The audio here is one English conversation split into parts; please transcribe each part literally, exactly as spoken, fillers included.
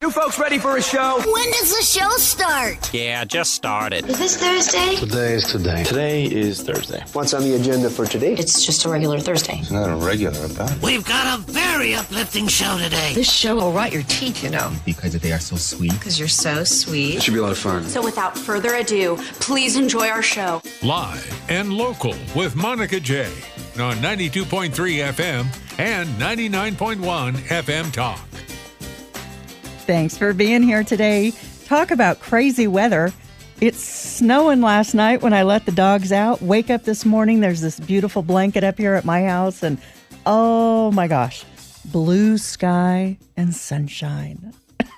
You folks ready for a show? When does the show start? Yeah, just started. Is this Thursday? Today is today. Today is Thursday. What's on the agenda for today? It's just a regular Thursday. It's not a regular about. We've got a very uplifting show today. This show will rot your teeth, you know. Because they are so sweet. Because you're so sweet. It should be a lot of fun. So without further ado, please enjoy our show. Live and local with Monica J. on ninety-two point three F M and ninety-nine point one F M Talk. Thanks for being here today. Talk about crazy weather. It's snowing last night when I let the dogs out. Wake up this morning, there's this beautiful blanket up here at my house, and oh my gosh, blue sky and sunshine.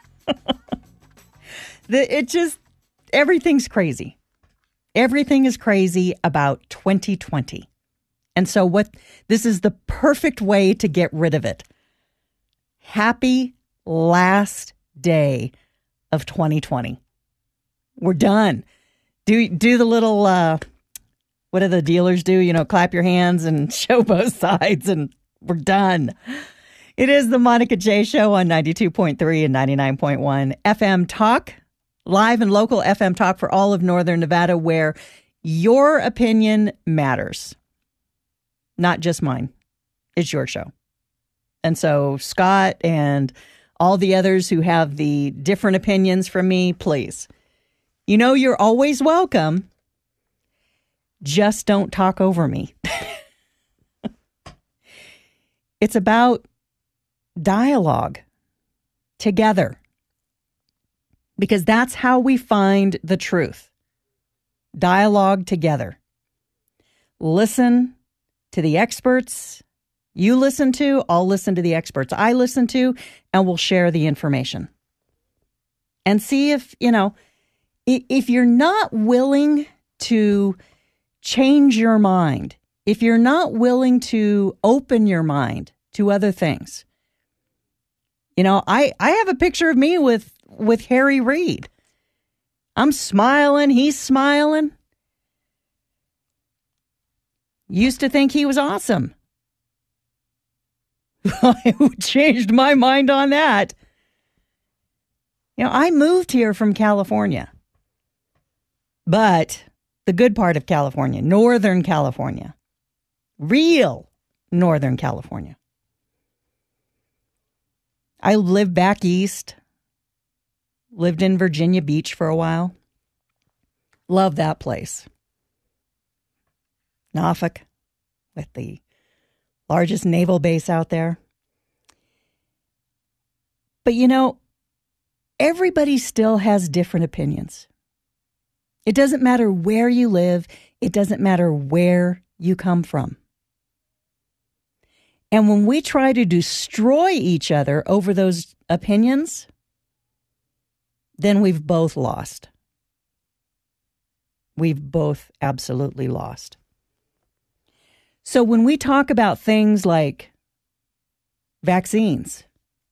the, it just, everything's crazy. Everything is crazy about twenty twenty. And so what, this is the perfect way to get rid of it. Happy last day of twenty twenty. We're done. Do do the little, uh, what do the dealers do? You know, clap your hands and show both sides, and we're done. It is the Monica J Show on ninety-two point three and ninety-nine point one F M Talk, live and local F M Talk for all of Northern Nevada, where your opinion matters. Not just mine. It's your show. And so Scott and all the others who have the different opinions from me, please. You know you're always welcome. Just don't talk over me. It's about dialogue together. Because that's how we find the truth. Dialogue together. Listen to the experts you listen to, I'll listen to the experts I listen to, and we'll share the information. And see if, you know, if you're not willing to change your mind, if you're not willing to open your mind to other things. You know, I, I have a picture of me with, with Harry Reid. I'm smiling, he's smiling. Used to think he was awesome. I changed my mind on that. You know, I moved here from California. But the good part of California, Northern California. Real Northern California. I lived back east. Lived in Virginia Beach for a while. Love that place. Norfolk, with the largest naval base out there. But you know, everybody still has different opinions. It doesn't matter where you live. It doesn't matter where you come from. And when we try to destroy each other over those opinions, then we've both lost. We've both absolutely lost. So when we talk about things like vaccines,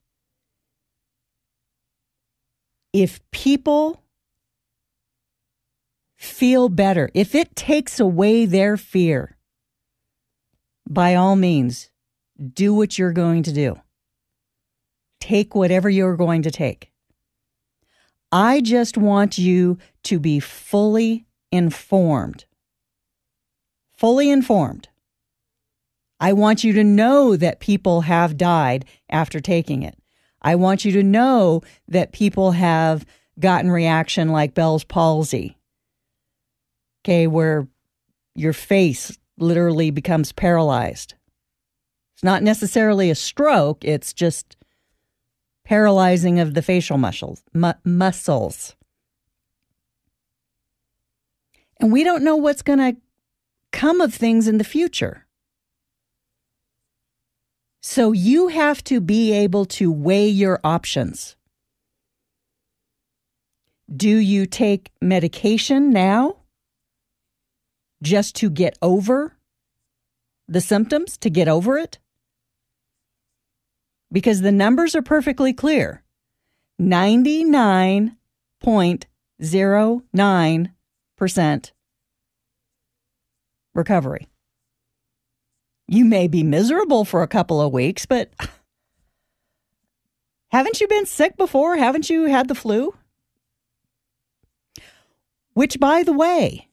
if people feel better, if it takes away their fear, by all means, do what you're going to do. Take whatever you're going to take. I just want you to be fully informed. Fully informed. I want you to know that people have died after taking it. I want you to know that people have gotten reaction like Bell's palsy. Okay, where your face literally becomes paralyzed. It's not necessarily a stroke, it's just paralyzing of the facial muscles. Mu- muscles. And we don't know what's going to come of things in the future. So you have to be able to weigh your options. Do you take medication now just to get over the symptoms, to get over it? Because the numbers are perfectly clear. ninety-nine point zero nine percent recovery. You may be miserable for a couple of weeks, but Haven't you been sick before? Haven't you had the flu? Which, by the way,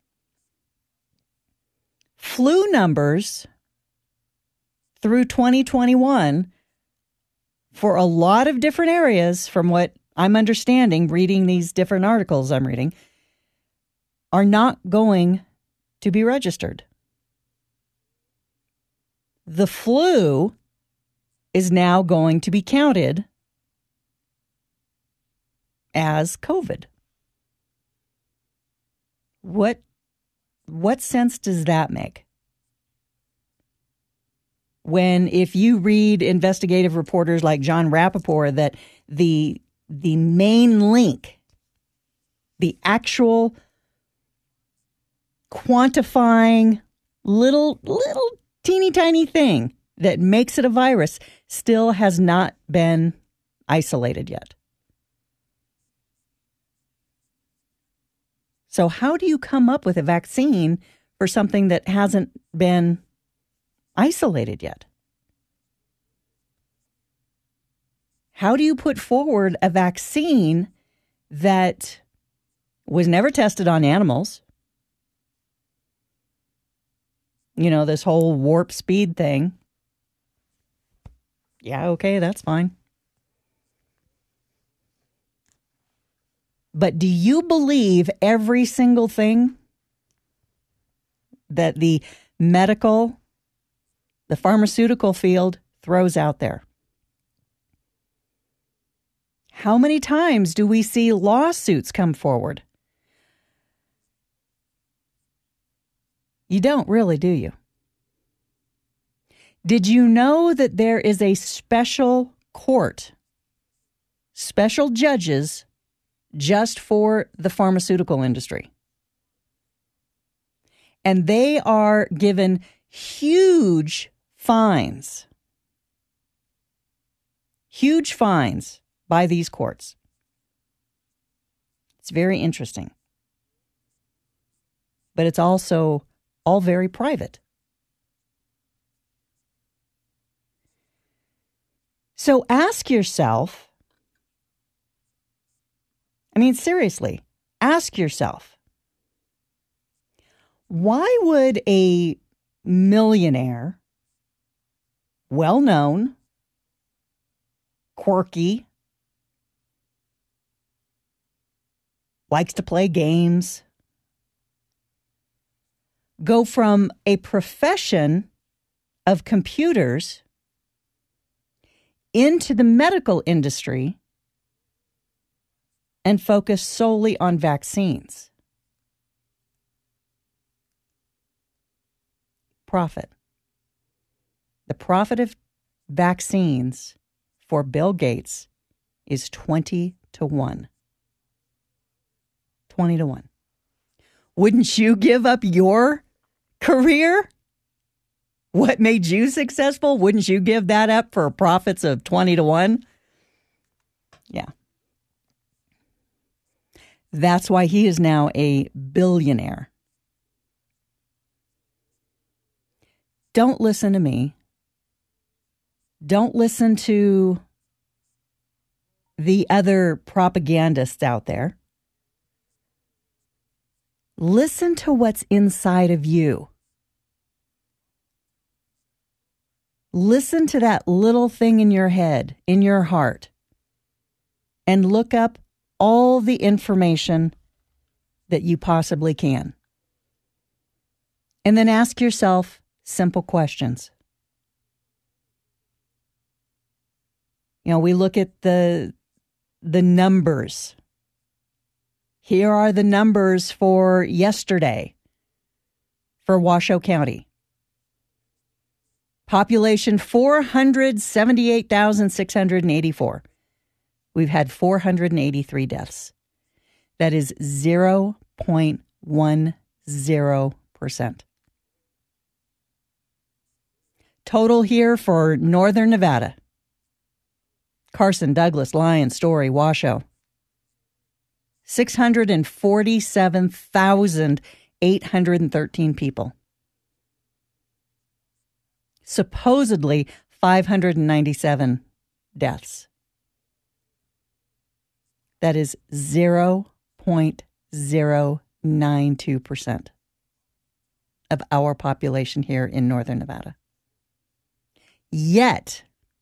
flu numbers through twenty twenty-one for a lot of different areas, from what I'm understanding, reading these different articles I'm reading, are not going to be registered. The flu is now going to be counted as COVID. What, what sense does that make? When, if you read investigative reporters like John Rappaport, that the the main link, the actual quantifying little, little teeny tiny thing that makes it a virus still has not been isolated yet. So how do you come up with a vaccine for something that hasn't been isolated yet? How do you put forward a vaccine that was never tested on animals? You know, this whole warp speed thing. Yeah, okay, that's fine. But do you believe every single thing that the medical, the pharmaceutical field throws out there? How many times do we see lawsuits come forward? You don't really, do you? Did you know that there is a special court, special judges just for the pharmaceutical industry? And they are given huge fines, huge fines by these courts. It's very interesting. But it's also all very private. So ask yourself, I mean, seriously, ask yourself, why would a millionaire, well-known, quirky, likes to play games, go from a profession of computers into the medical industry and focus solely on vaccines? Profit. The profit of vaccines for Bill Gates is twenty to one. twenty to one. Wouldn't you give up your career? What made you successful? Wouldn't you give that up for profits of twenty to one? Yeah. That's why he is now a billionaire. Don't listen to me. Don't listen to the other propagandists out there. Listen to what's inside of you. Listen to that little thing in your head, in your heart, and look up all the information that you possibly can. And then ask yourself simple questions. You know, we look at the the numbers. Here are the numbers for yesterday for Washoe County. Population four hundred seventy-eight thousand six hundred eighty-four. We've had four hundred eighty-three deaths. That is zero point one zero percent. Total here for Northern Nevada. Carson, Douglas, Lyon, Story, Washoe. six hundred forty-seven thousand eight hundred thirteen people. Supposedly five hundred ninety-seven deaths. That is zero point zero nine two percent of our population here in Northern Nevada. Yet,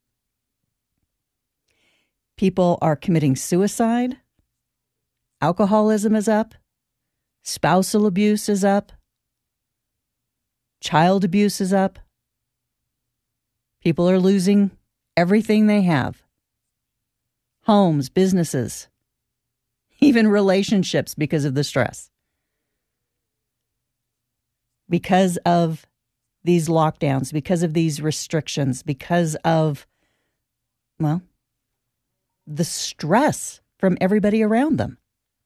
people are committing suicide. Alcoholism is up. Spousal abuse is up. Child abuse is up. People are losing everything they have. Homes, businesses, even relationships because of the stress. Because of these lockdowns, because of these restrictions, because of, well, the stress from everybody around them.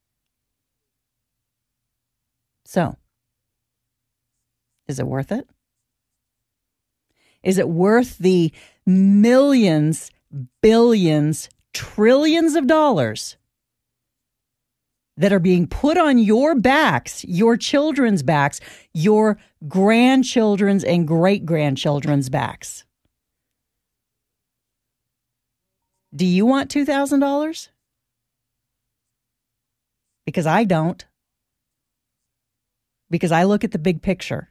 So, is it worth it? Is it worth the millions, billions, trillions of dollars that are being put on your backs, your children's backs, your grandchildren's and great-grandchildren's backs? Do you want two thousand dollars? Because I don't. Because I look at the big picture.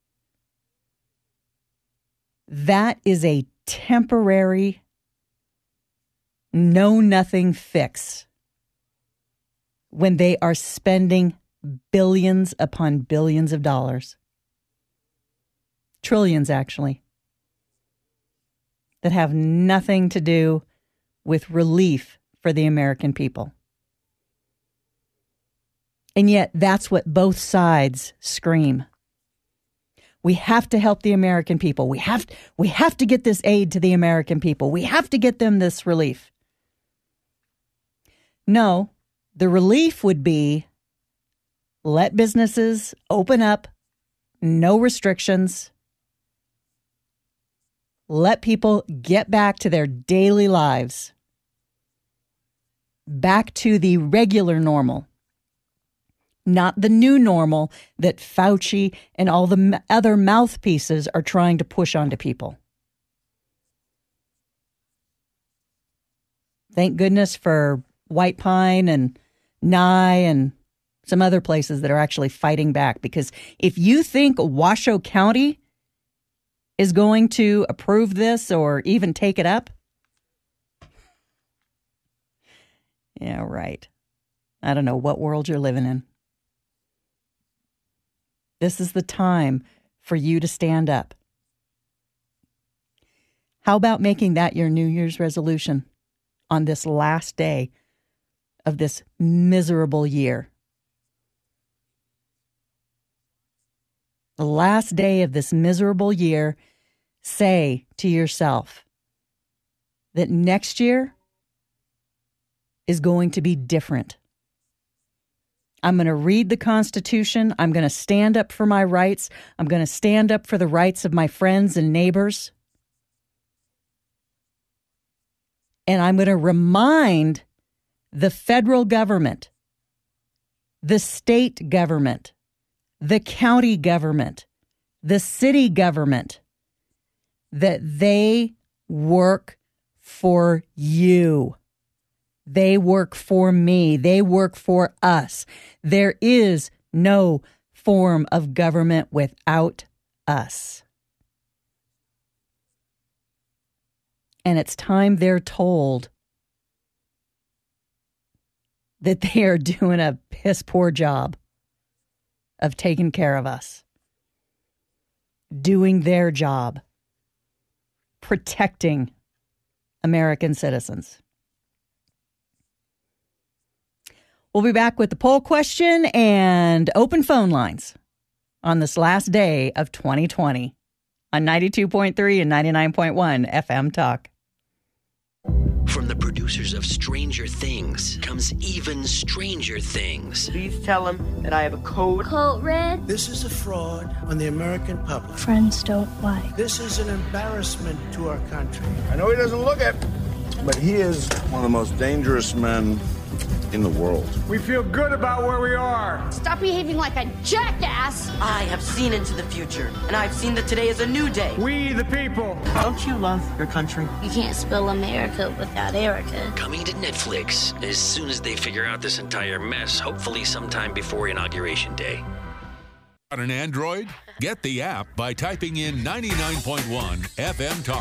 That is a temporary, know-nothing fix when they are spending billions upon billions of dollars. Trillions, actually. That have nothing to do with relief for the American people. And yet, that's what both sides scream. We have to help the American people. We have, we have to get this aid to the American people. We have to get them this relief. No, the relief would be let businesses open up, no restrictions. Let people get back to their daily lives, back to the regular normal. Not the new normal that Fauci and all the other mouthpieces are trying to push onto people. Thank goodness for White Pine and Nye and some other places that are actually fighting back. Because if you think Washoe County is going to approve this or even take it up, yeah, right. I don't know what world you're living in. This is the time for you to stand up. How about making that your New Year's resolution on this last day of this miserable year? The last day of this miserable year, say to yourself that next year is going to be different. I'm going to read the Constitution. I'm going to stand up for my rights. I'm going to stand up for the rights of my friends and neighbors. And I'm going to remind the federal government, the state government, the county government, the city government, that they work for you. They work for me. They work for us. There is no form of government without us. And it's time they're told that they are doing a piss poor job of taking care of us, doing their job, protecting American citizens. We'll be back with the poll question and open phone lines on this last day of twenty twenty on ninety-two point three and ninety-nine point one F M Talk. From the producers of Stranger Things comes Even Stranger Things. Please tell him that I have a code. Code red. This is a fraud on the American public. Friends don't lie. This is an embarrassment to our country. I know he doesn't look it, but he is one of the most dangerous men in the world. We feel good about where we are. Stop behaving like a jackass. I have seen into the future, and I've seen that today is a new day. We, the people. Don't you love your country? You can't spell America without Erica. Coming to Netflix as soon as they figure out this entire mess, hopefully sometime before Inauguration Day. On an Android? Get the app by typing in ninety-nine point one F M Talk.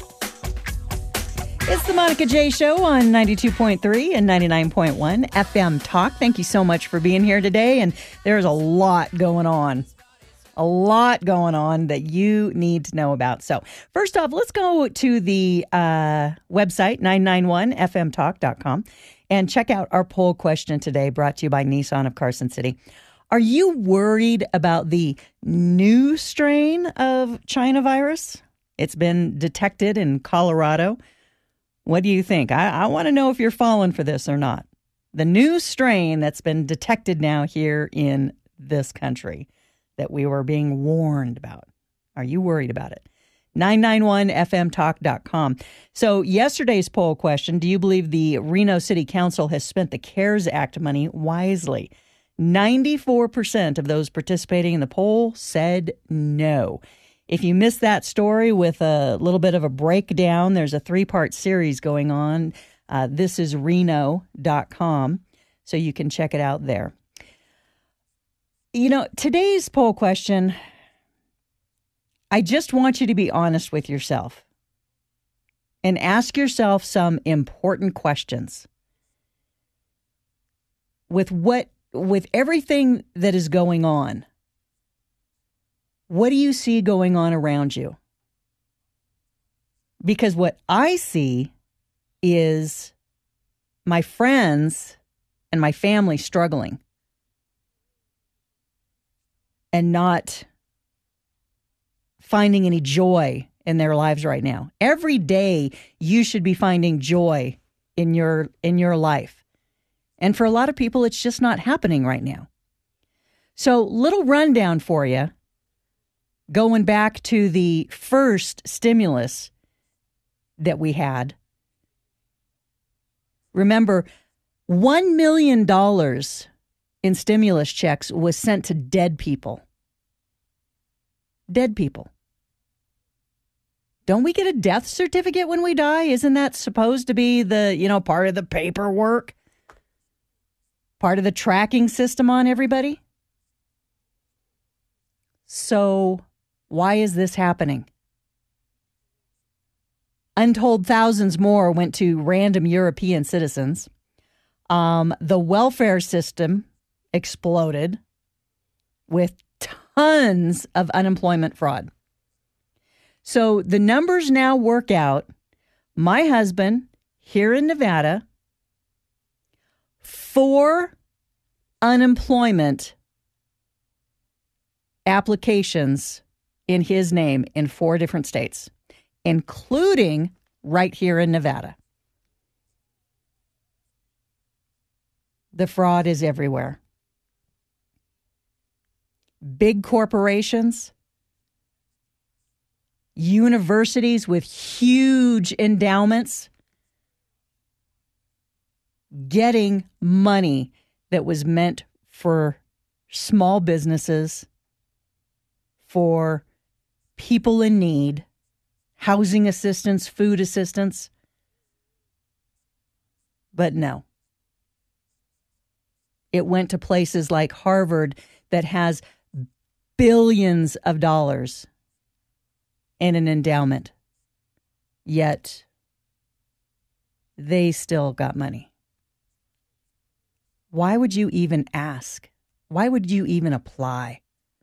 It's the Monica J Show on ninety-two point three and ninety-nine point one F M Talk. Thank you so much for being here today. And there's a lot going on. A lot going on that you need to know about. So first off, let's go to the uh, website, nine nine one F M talk dot com, and check out our poll question today, brought to you by Nissan of Carson City. Are you worried about the new strain of China virus? It's been detected in Colorado. What do you think? I, I want to know if you're falling for this or not. The new strain that's been detected now here in this country that we were being warned about. Are you worried about it? nine nine one F M talk dot com. So yesterday's poll question, do you believe the Reno City Council has spent the CARES Act money wisely? ninety-four percent of those participating in the poll said no. If you missed that story with a little bit of a breakdown, there's a three-part series going on. Uh, this is reno dot com, so you can check it out there. You know, today's poll question, I just want you to be honest with yourself and ask yourself some important questions. With what, with everything that is going on, what do you see going on around you? Because what I see is my friends and my family struggling and not finding any joy in their lives right now. Every day you should be finding joy in your in your life. And for a lot of people, it's just not happening right now. So, little rundown for you. Going back to the first stimulus that we had. Remember, one million dollars in stimulus checks was sent to dead people. Dead people. Don't we get a death certificate when we die? Isn't that supposed to be the, you know, part of the paperwork? Part of the tracking system on everybody? So why is this happening? Untold thousands more went to random European citizens. Um, the welfare system exploded with tons of unemployment fraud. So the numbers now work out. My husband, here in Nevada, four unemployment applications in his name in four different states, including right here in Nevada. The fraud is everywhere. Big corporations, universities with huge endowments getting money that was meant for small businesses, for people in need, housing assistance, food assistance. But no. It went to places like Harvard that has billions of dollars in an endowment. Yet they still got money. Why would you even ask? Why would you even apply?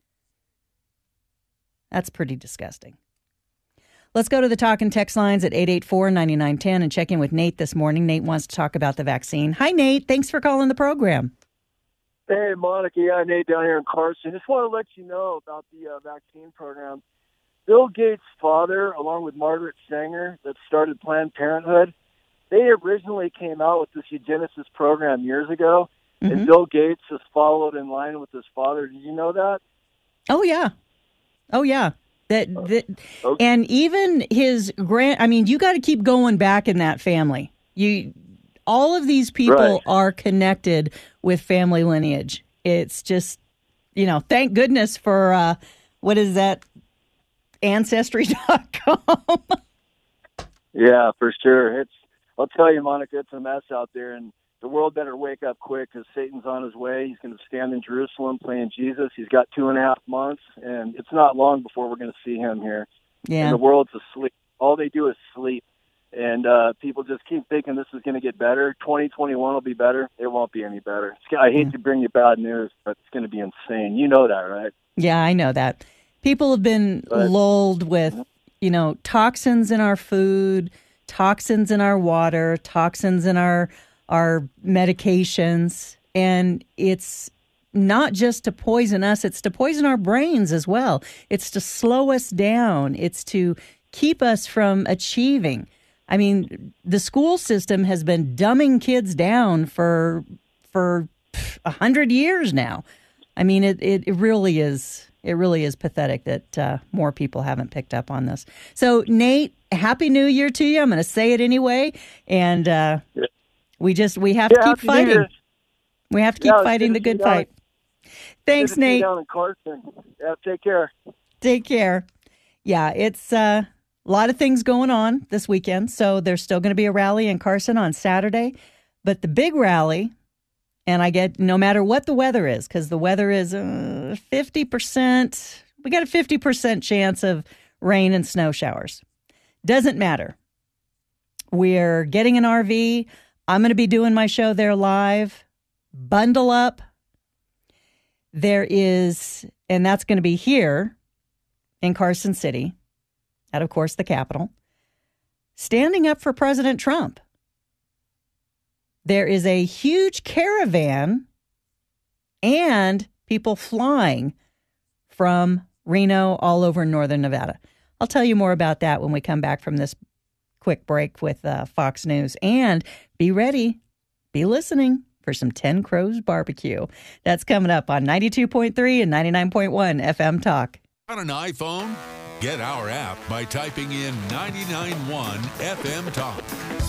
That's pretty disgusting. Let's go to the talk and text lines at eight eight four, nine nine one zero and check in with Nate this morning. Nate wants to talk about the vaccine. Hi, Nate. Thanks for calling the program. Hey, Monica. Yeah, Nate down here in Carson. Just want to let you know about the uh, vaccine program. Bill Gates' father, along with Margaret Sanger, that started Planned Parenthood, they originally came out with this eugenicist program years ago, mm-hmm. and Bill Gates has followed in line with his father. Did you know that? Oh, yeah. Oh, yeah. That, that okay. And even his grand, I mean, you got to keep going back in that family. You, all of these people Right. are connected with family lineage. It's just, you know, thank goodness for, uh, what is that, Ancestry dot com. Yeah, for sure. It's. I'll tell you, Monica, it's a mess out there, and the world better wake up quick because Satan's on his way. He's going to stand in Jerusalem playing Jesus. He's got two and a half months, and it's not long before we're going to see him here. Yeah. And the world's asleep. All they do is sleep. And uh, people just keep thinking this is going to get better. twenty twenty-one will be better. It won't be any better. It's, I hate yeah. to bring you bad news, but it's going to be insane. You know that, right? Yeah, I know that. People have been But, lulled with, you know, toxins in our food, toxins in our water, toxins in our our medications, and it's not just to poison us, it's to poison our brains as well. It's to slow us down. It's to keep us from achieving. I mean, the school system has been dumbing kids down for for a hundred years now. I mean, it, it, it really is it really is pathetic that uh, more people haven't picked up on this. So, Nate, Happy New Year to you. I'm going to say it anyway, and uh, yeah. we just we have Yeah, to keep Happy New fighting. Year. We have to keep Yeah, fighting the good to good see you fight. Thanks, Good to see you Nate. down in Carson. Yeah, take care. Take care. Yeah, it's uh, a lot of things going on this weekend. So there's still going to be a rally in Carson on Saturday. But the big rally, and I get no matter what the weather is, because the weather is uh, fifty percent. We got a fifty percent chance of rain and snow showers. Doesn't matter. We're getting an R V. I'm going to be doing my show there live. Bundle up. There is, and that's going to be here in Carson City, at, of course, the Capitol, standing up for President Trump. There is a huge caravan and people flying from Reno all over northern Nevada. I'll tell you more about that when we come back from this quick break with uh, Fox News. And be ready, be listening for some ten Crows barbecue. That's coming up on ninety-two point three and ninety-nine point one F M Talk. On an iPhone? Get our app by typing in ninety-nine point one F M Talk.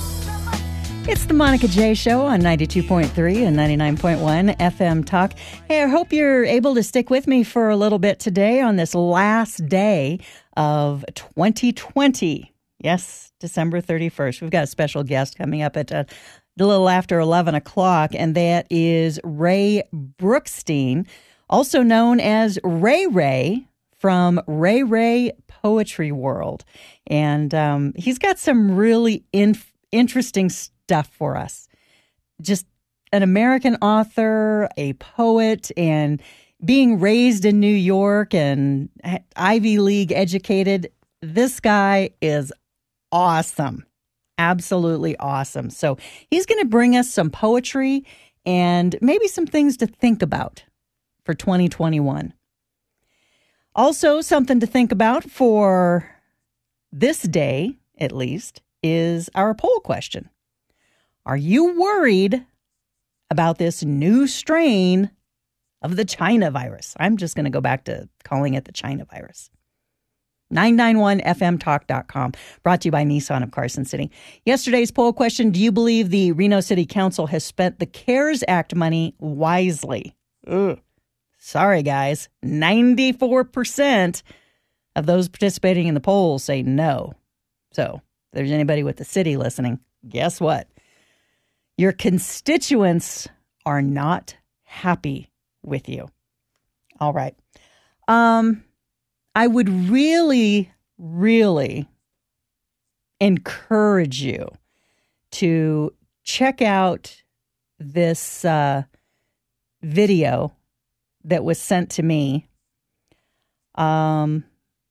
It's the Monica J Show on ninety-two point three and ninety-nine point one F M Talk. Hey, I hope you're able to stick with me for a little bit today on this last day of twenty twenty. Yes, December thirty-first. We've got a special guest coming up at uh, a little after eleven o'clock, and that is Ray Brookstein, also known as Ray Ray from Ray Ray Poetry World. And um, he's got some really inf- interesting stuff for us. Just an American author, a poet, and being raised in New York and Ivy League educated. This guy is awesome. Absolutely awesome. So he's going to bring us some poetry and maybe some things to think about for twenty twenty-one. Also, something to think about for this day, at least, is our poll question. Are you worried about this new strain of the China virus? I'm just going to go back to calling it the China virus. nine nine one F M talk dot com, brought to you by Nissan of Carson City. Yesterday's poll question, do you believe the Reno City Council has spent the CARES Act money wisely? Ugh. Sorry, guys. ninety-four percent of those participating in the poll say no. So, if there's anybody with the city listening, guess what? Your constituents are not happy with you. All right. Um, I would really, really encourage you to check out this uh, video that was sent to me. Um,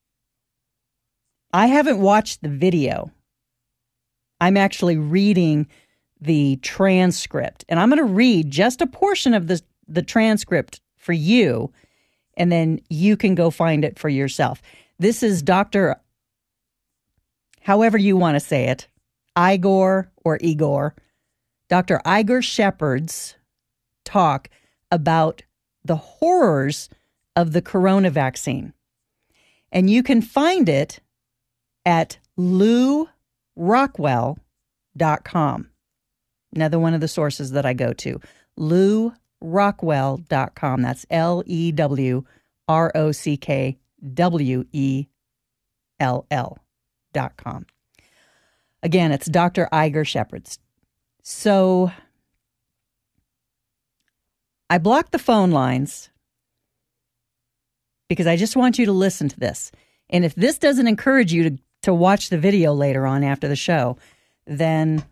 I haven't watched the video. I'm actually reading the transcript, and I'm going to read just a portion of the, the transcript for you, and then you can go find it for yourself. This is Doctor, however you want to say it, Igor or Igor, Doctor Igor Shepard's talk about the horrors of the corona vaccine. And you can find it at lou rockwell dot com. Another one of the sources that I go to. lew rockwell dot com. That's L E W R O C K W E L L dot com. Again, it's Doctor Iger Shepard's. So I blocked the phone lines because I just want you to listen to this. And if this doesn't encourage you to, to watch the video later on after the show, then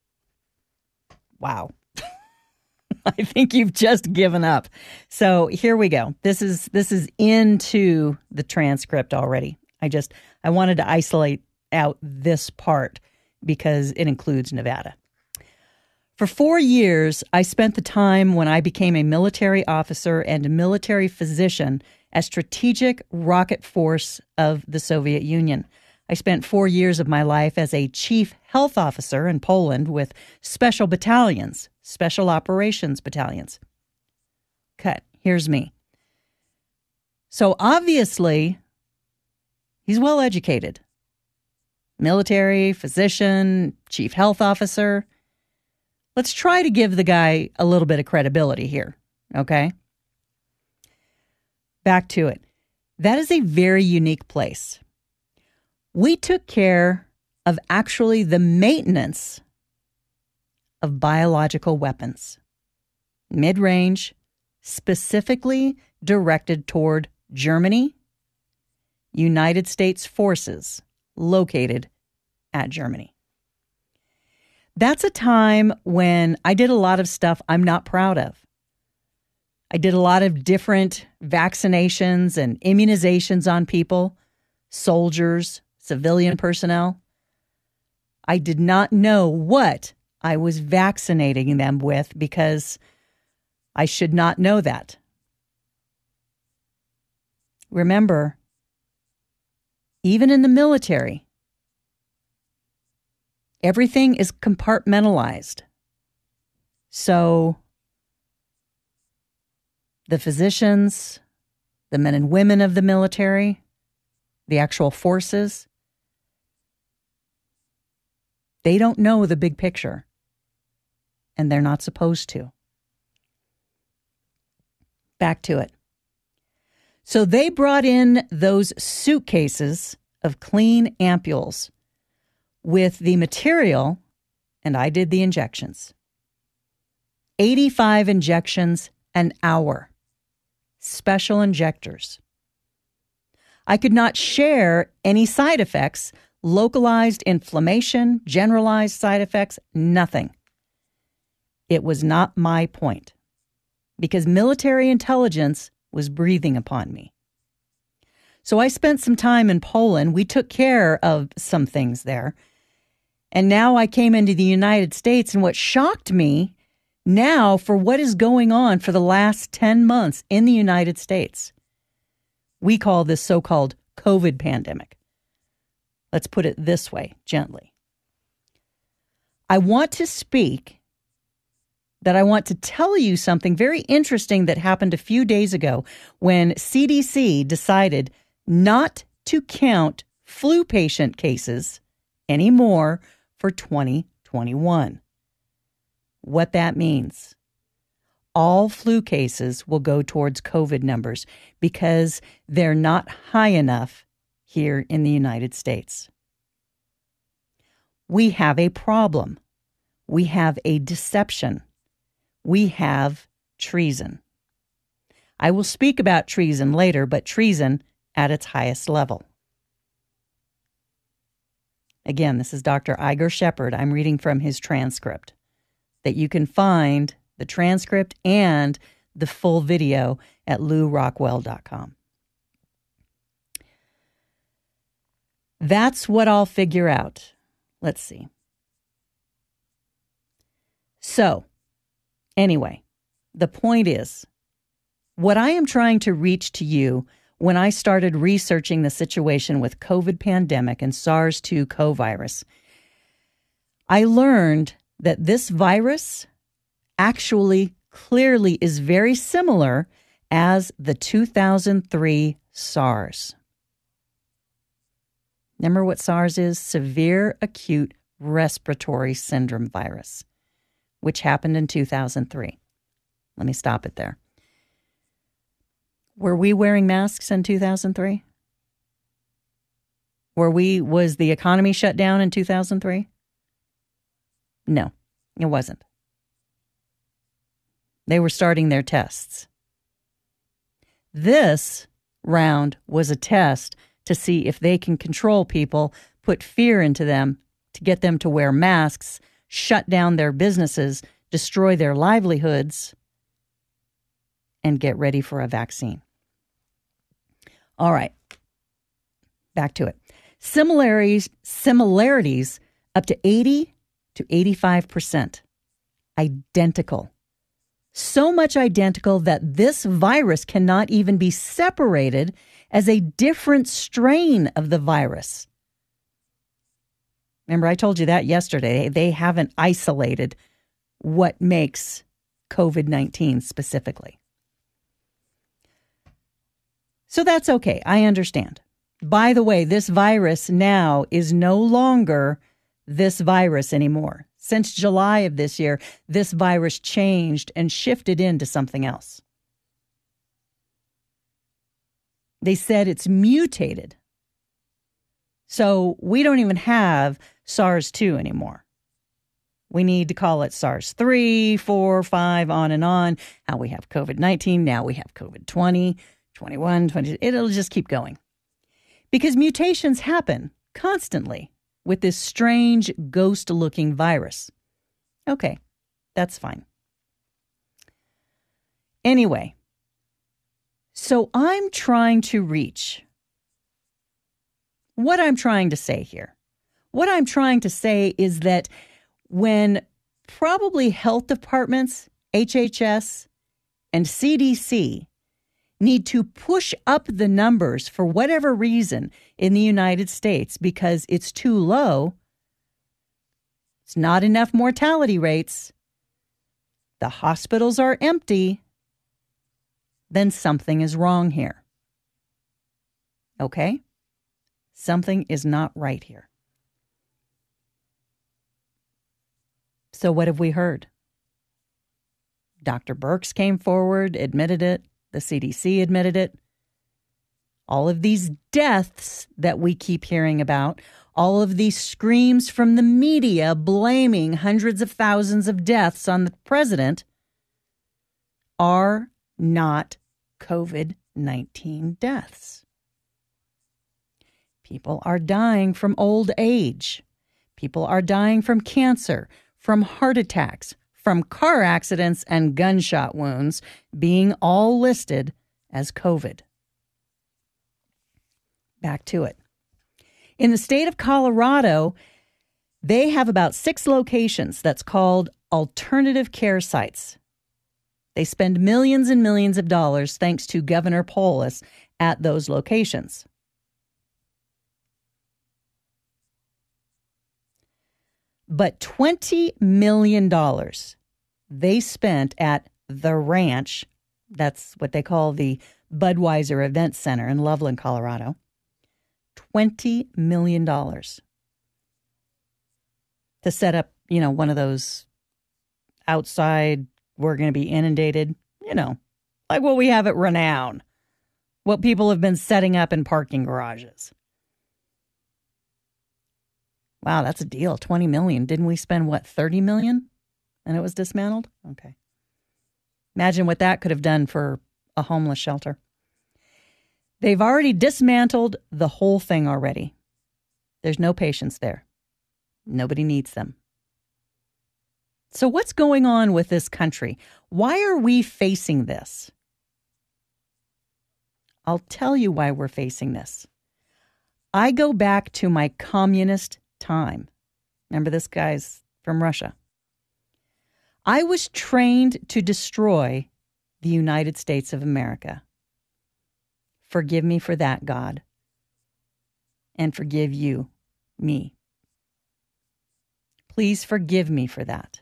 wow. I think you've just given up. So here we go. This is this is into the transcript already. I just I wanted to isolate out this part because it includes Nevada. For four years, I spent the time when I became a military officer and a military physician at Strategic Rocket Force of the Soviet Union. I spent four years of my life as a chief health officer in Poland with special battalions, special operations battalions. Cut. Here's me. So obviously, he's well educated. Military, physician, chief health officer. Let's try to give the guy a little bit of credibility here, okay? Back to it. That is a very unique place. We took care of actually the maintenance of biological weapons, mid-range, specifically directed toward Germany, United States forces located at Germany. That's a time when I did a lot of stuff I'm not proud of. I did a lot of different vaccinations and immunizations on people, soldiers, civilian personnel. I did not know what I was vaccinating them with because I should not know that. Remember, even in the military, everything is compartmentalized. So the physicians, the men and women of the military, the actual forces, they don't know the big picture, and they're not supposed to. Back to it. So they brought in those suitcases of clean ampules with the material, and I did the injections. eighty-five injections an hour. Special injectors. I could not share any side effects, localized inflammation, generalized side effects, nothing. It was not my point, because military intelligence was breathing upon me. So I spent some time in Poland. We took care of some things there. And now I came into the United States, and what shocked me now for what is going on for the last ten months in the United States, we call this so-called COVID pandemic. Let's put it this way, gently. I want to speak that I want to tell you something very interesting that happened a few days ago when C D C decided not to count flu patient cases anymore for twenty twenty-one. What that means, all flu cases will go towards COVID numbers because they're not high enough here in the United States. We have a problem. We have a deception. We have treason. I will speak about treason later, but treason at its highest level. Again, this is Doctor Iger Shepard. I'm reading from his transcript that you can find the transcript and the full video at lew rockwell dot com. That's what I'll figure out. Let's see. So, anyway, the point is, what I am trying to reach to you when I started researching the situation with COVID pandemic and SARS two covirus, I learned that this virus actually clearly is very similar as the two thousand three SARS. Remember what SARS is? Severe acute respiratory syndrome virus. which happened in two thousand three. Let me stop it there. Were we wearing masks in two thousand three? Were we, was the economy shut down in two thousand three? No, it wasn't. They were starting their tests. This round was a test to see if they can control people, put fear into them, to get them to wear masks, shut down their businesses, destroy their livelihoods, and get ready for a vaccine. All right, back to it. Similarities, similarities up to eighty to eighty-five percent. Identical. So much identical that this virus cannot even be separated as a different strain of the virus. Remember, I told you that yesterday. They haven't isolated what makes COVID nineteen specifically. So that's okay. I understand. By the way, this virus now is no longer this virus anymore. Since July of this year, this virus changed and shifted into something else. They said it's mutated. So we don't even have SARS two anymore. We need to call it SARS three, four, five, on and on. How we have COVID nineteen, now we have COVID twenty, twenty-one, twenty. It'll just keep going. Because mutations happen constantly with this strange ghost-looking virus. Okay, that's fine. Anyway, so I'm trying to reach. What I'm trying to say here, what I'm trying to say is that when probably health departments, H H S, and C D C need to push up the numbers for whatever reason in the United States because it's too low, it's not enough mortality rates, the hospitals are empty, then something is wrong here. Okay? Something is not right here. So what have we heard? Doctor Birx came forward, admitted it. The C D C admitted it. All of these deaths that we keep hearing about, all of these screams from the media blaming hundreds of thousands of deaths on the president are not COVID nineteen deaths. People are dying from old age. People are dying from cancer, from heart attacks, from car accidents and gunshot wounds being all listed as COVID. Back to it. In the state of Colorado, they have about six locations that's called alternative care sites. They spend millions and millions of dollars thanks to Governor Polis at those locations. But twenty million dollars they spent at The Ranch, that's what they call the Budweiser Event Center in Loveland, Colorado. twenty million dollars to set up, you know, one of those outside, we're going to be inundated, you know, like what we have at Renown, what people have been setting up in parking garages. Wow, that's a deal. twenty million dollars. Didn't we spend, what, thirty million dollars? And it was dismantled? Okay. Imagine what that could have done for a homeless shelter. They've already dismantled the whole thing already. There's no patients there. Nobody needs them. So what's going on with this country? Why are we facing this? I'll tell you why we're facing this. I go back to my communist time. Remember, this guy's from Russia. I was trained to destroy the United States of America. Forgive me for that, God. And forgive you, me. Please forgive me for that.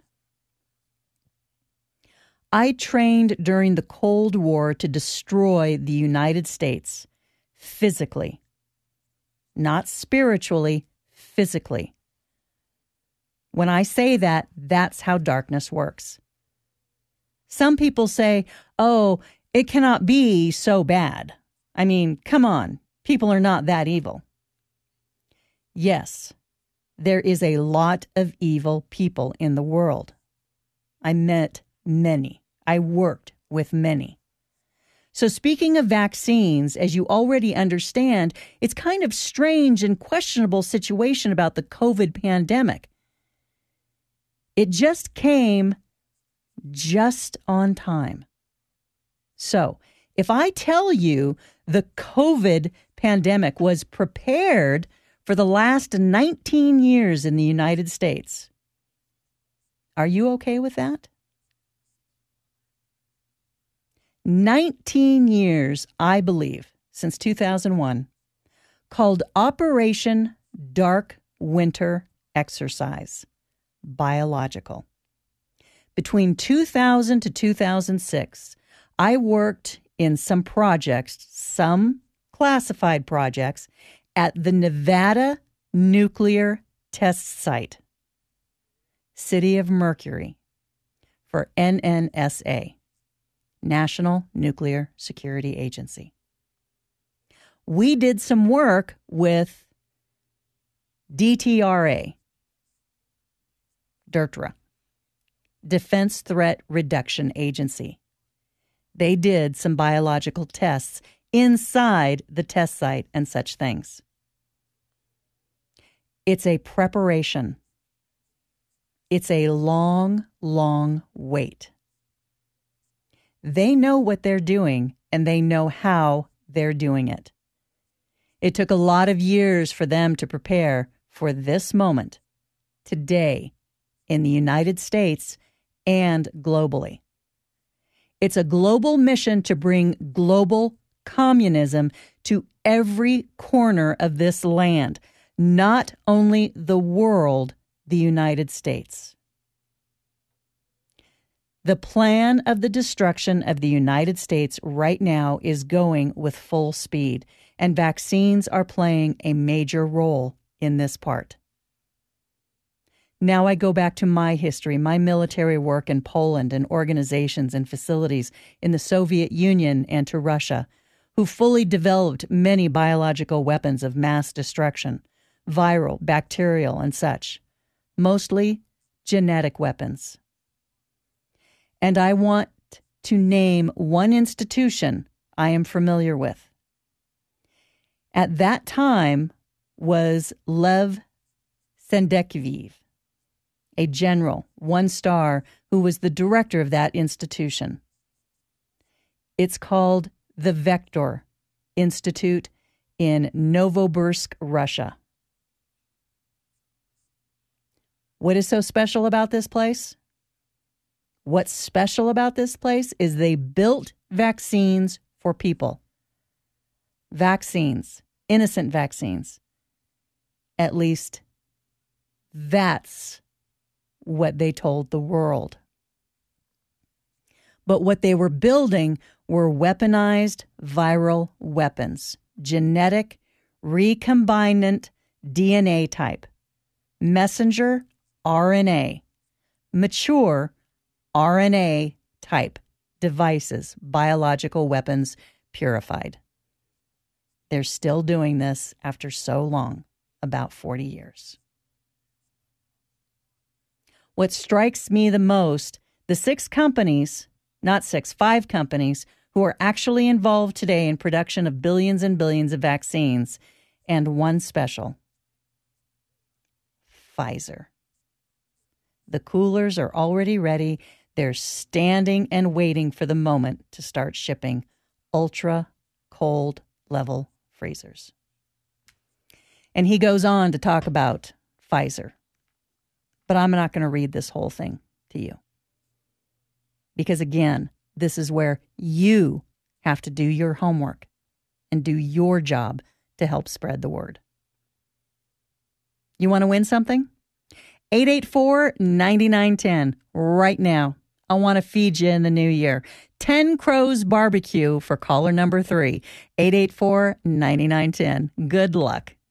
I trained during the Cold War to destroy the United States physically. Not spiritually, physically. When I say that, that's how darkness works. Some people say, oh, it cannot be so bad. I mean, come on, people are not that evil. Yes, there is a lot of evil people in the world. I met many. I worked with many. So speaking of vaccines, as you already understand, it's kind of strange and questionable situation about the COVID pandemic. It just came just on time. So if I tell you the COVID pandemic was prepared for the last nineteen years in the United States, are you okay with that? nineteen years, I believe, since two thousand one, called Operation Dark Winter Exercise, biological. Between two thousand to two thousand six, I worked in some projects, some classified projects, at the Nevada Nuclear Test Site, City of Mercury, for N N S A, National Nuclear Security Agency. We did some work with D T R A, D R T R A, Defense Threat Reduction Agency. They did some biological tests inside the test site and such things. It's a preparation. It's a long, long wait. They know what they're doing, and they know how they're doing it. It took a lot of years for them to prepare for this moment, today, in the United States and globally. It's a global mission to bring global communism to every corner of this land, not only the world, the United States. The plan of the destruction of the United States right now is going with full speed, and vaccines are playing a major role in this part. Now I go back to my history, my military work in Poland and organizations and facilities in the Soviet Union and to Russia, who fully developed many biological weapons of mass destruction, viral, bacterial, and such, mostly genetic weapons. And I want to name one institution I am familiar with. At that time was Lev Sendekiv, a general, one star, who was the director of that institution. It's called the Vector Institute in Novosibirsk, Russia. What is so special about this place? What's special about this place is they built vaccines for people. Vaccines, innocent vaccines. At least that's what they told the world. But what they were building were weaponized viral weapons, genetic, recombinant D N A type, messenger R N A, mature R N A type devices, biological weapons purified. They're still doing this after so long, about forty years. What strikes me the most, the six companies, not six, five companies, who are actually involved today in production of billions and billions of vaccines, and one special, Pfizer. The coolers are already ready. They're standing and waiting for the moment to start shipping ultra cold level freezers. And he goes on to talk about Pfizer. But I'm not going to read this whole thing to you. Because again, this is where you have to do your homework and do your job to help spread the word. You want to win something? eight eight four, nine nine one zero right now. I want to feed you in the new year. ten Crows Barbecue for caller number three. eight eight four, nine nine one zero. Good luck.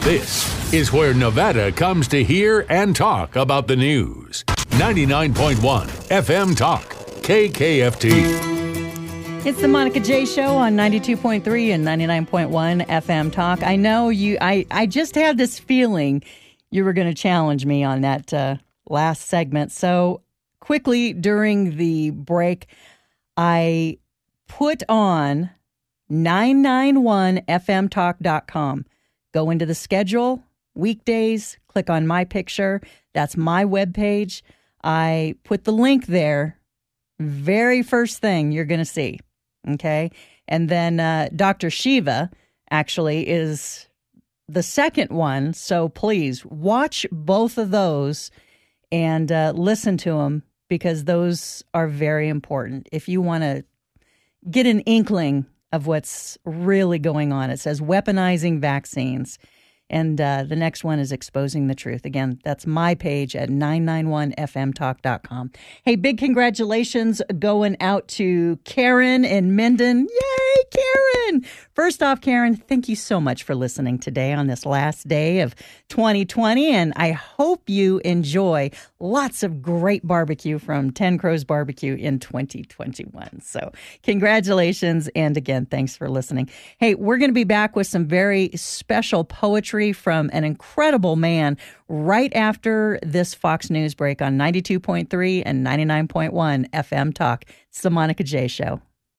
This is where Nevada comes to hear and talk about the news. ninety-nine point one F M Talk, K K F T. It's the Monica J Show on ninety-two point three and ninety-nine point one F M Talk. I know you, I, I just had this feeling you were going to challenge me on that uh, last segment. So quickly during the break, I put on nine nine one F M talk dot com. Go into the schedule, weekdays, click on my picture. That's my webpage. I put the link there. Very first thing you're going to see. Okay. And then uh, Doctor Shiva actually is the second one. So please watch both of those and uh, listen to them because those are very important. If you want to get an inkling of what's really going on. It says weaponizing vaccines. And uh, the next one is exposing the truth. Again, that's my page at nine nine one F M talk dot com. Hey, big congratulations going out to Karen in Minden. Yay, Karen! First off, Karen, thank you so much for listening today on this last day of twenty twenty. And I hope you enjoy lots of great barbecue from Ten Crows Barbecue in twenty twenty-one. So congratulations. And again, thanks for listening. Hey, we're going to be back with some very special poetry from an incredible man right after this Fox News break on ninety-two point three and ninety-nine point one F M Talk. It's the Monica J Show.